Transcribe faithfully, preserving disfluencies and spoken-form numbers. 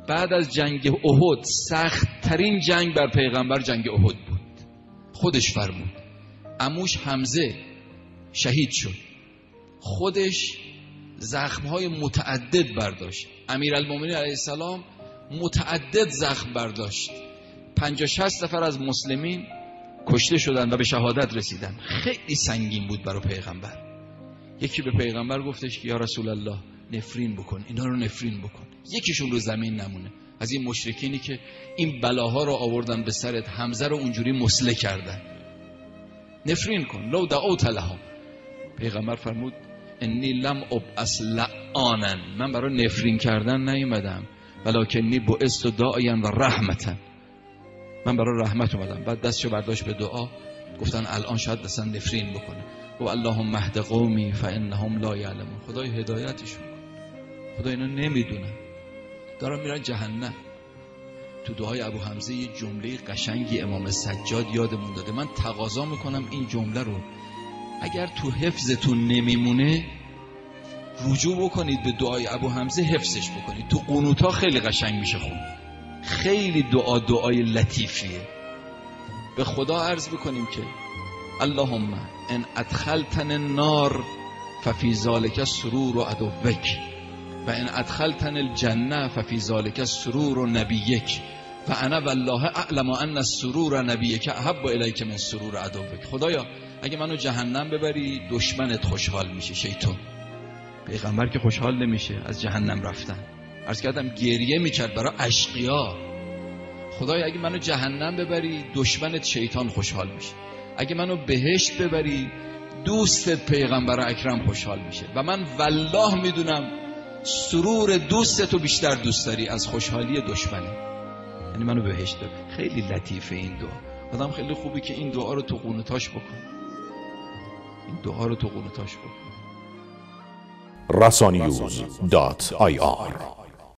بعد از جنگ احد سخت ترین جنگ بر پیغمبر جنگ احد بود. خودش فرمود. عموش حمزه شهید شد، خودش زخم‌های متعدد برداشت. امیرالمومنین علیه السلام متعدد زخم برداشت. پنجاه شصت نفر از مسلمین کشته شدن و به شهادت رسیدن. خیلی سنگین بود برای پیغمبر. یکی به پیغمبر گفتش که یا رسول الله نفرین بکن، اینا رو نفرین بکن، یکیشون رو زمین نمونه از این مشرکینی که این بلاها رو آوردن به سرت، حمزه رو اونجوری مسله کردن، نفرین کن. لو دعوت لهم. پیغمبر فرمود انی لم ابعث لعانا، من برای نفرین کردن نیومدم، ولکنی بعثت داعیا و رحمتا، من برای رحمت اومدم. بعد دستشو برداشت به دعا، گفتن الان شاید اصلا نفرین بکنه. و اللهم اهد قومی فانهم لا یعلمون، خدای هدایتشون کن، خدا اینا نمیدونن، دارن میرن جهنم. تو دعای ابو حمزه یه جمله قشنگی امام سجاد یادمون داده. من تقاضا میکنم این جمله رو اگر تو حفظتون نمیمونه رجوع بکنید به دعای ابو حمزه، حفظش بکنید. تو قنوتا خیلی قشنگ میشه خون، خیلی دعا دعای لطیفیه. به خدا عرض بکنیم که اللهم ان ادخلتن النار ففی ذلک سرور عدوک و ان ادخلتن الجنه ففی ذلک سرور نبیک و انا والله اعلم ان السرور نبیک احب الیک من سرور عدوک. خدایا اگه منو جهنم ببری دشمنت خوشحال میشه، شیطان. پیغمبر که خوشحال نمیشه از جهنم رفتن. عرض کردم گریه میکرد برای اشقیا. خدایا اگه منو جهنم ببری دشمنت شیطان خوشحال میشه، اگه منو بهشت ببری دوستت پیغمبر اکرم خوشحال میشه. و من والله میدونم سرور دوستتو بیشتر دوست داری از خوشحالی دشمنه، یعنی منو بهشت ببر. خیلی لطیفه این دعا. آدم خیلی خوبی که این دعا رو تو قنوتاش بکنه، این دعا رو تو قنوتاش بکنه. رسانیوز دات آی آر